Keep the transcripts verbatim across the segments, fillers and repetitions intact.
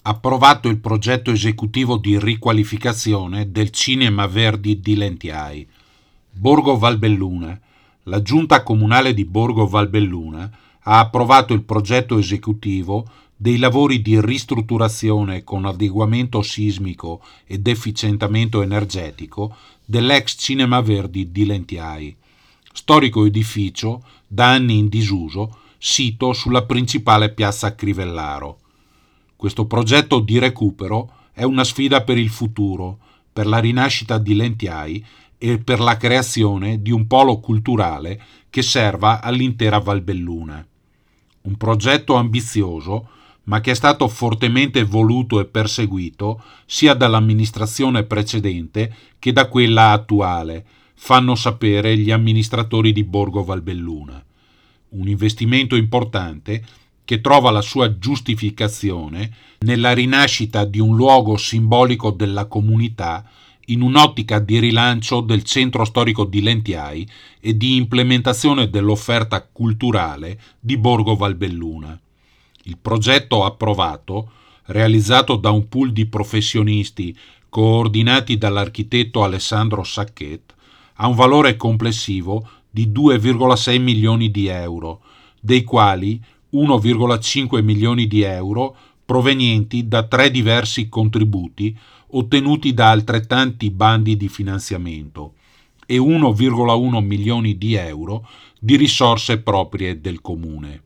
Approvato il progetto esecutivo di riqualificazione del Cinema Verdi di Lentiai. Borgo Valbelluna. La Giunta Comunale di Borgo Valbelluna ha approvato il progetto esecutivo dei lavori di ristrutturazione con adeguamento sismico ed efficientamento energetico dell'ex Cinema Verdi di Lentiai, storico edificio da anni in disuso, sito sulla principale piazza Crivellaro. Questo progetto di recupero è una sfida per il futuro, per la rinascita di Lentiai e per la creazione di un polo culturale che serva all'intera Valbelluna. Un progetto ambizioso, ma che è stato fortemente voluto e perseguito sia dall'amministrazione precedente che da quella attuale, fanno sapere gli amministratori di Borgo Valbelluna. Un investimento importante che trova la sua giustificazione nella rinascita di un luogo simbolico della comunità in un'ottica di rilancio del centro storico di Lentiai e di implementazione dell'offerta culturale di Borgo Valbelluna. Il progetto approvato, realizzato da un pool di professionisti coordinati dall'architetto Alessandro Sacchet, ha un valore complessivo di due virgola sei milioni di euro, dei quali uno virgola cinque milioni di euro provenienti da tre diversi contributi ottenuti da altrettanti bandi di finanziamento e uno virgola uno milioni di euro di risorse proprie del Comune.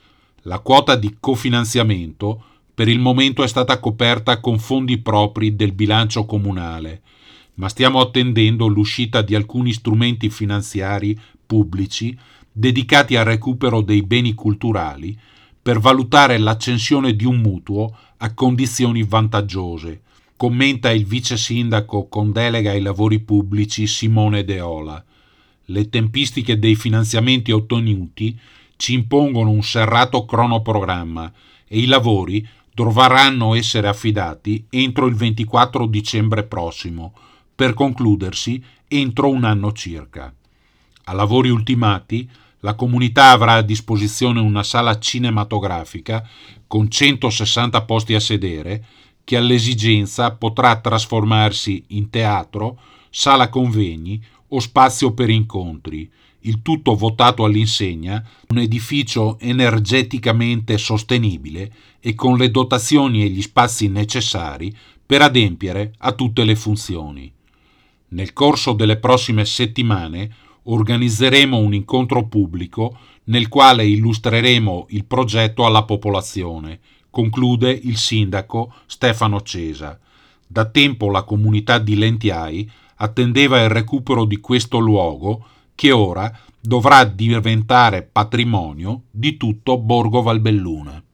La quota di cofinanziamento per il momento è stata coperta con fondi propri del bilancio comunale, ma stiamo attendendo l'uscita di alcuni strumenti finanziari pubblici dedicati al recupero dei beni culturali per valutare l'accensione di un mutuo a condizioni vantaggiose, commenta il vice sindaco con delega ai lavori pubblici Simone Deola. Le tempistiche dei finanziamenti ottenuti ci impongono un serrato cronoprogramma e i lavori dovranno essere affidati entro il ventiquattro dicembre prossimo, per concludersi entro un anno circa. A lavori ultimati, la comunità avrà a disposizione una sala cinematografica con centosessanta posti a sedere che all'esigenza potrà trasformarsi in teatro, sala convegni o spazio per incontri, il tutto votato all'insegna un edificio energeticamente sostenibile e con le dotazioni e gli spazi necessari per adempiere a tutte le funzioni. Nel corso delle prossime settimane organizzeremo un incontro pubblico nel quale illustreremo il progetto alla popolazione, conclude il sindaco Stefano Cesa. Da tempo la comunità di Lentiai attendeva il recupero di questo luogo che ora dovrà diventare patrimonio di tutto Borgo Valbelluna.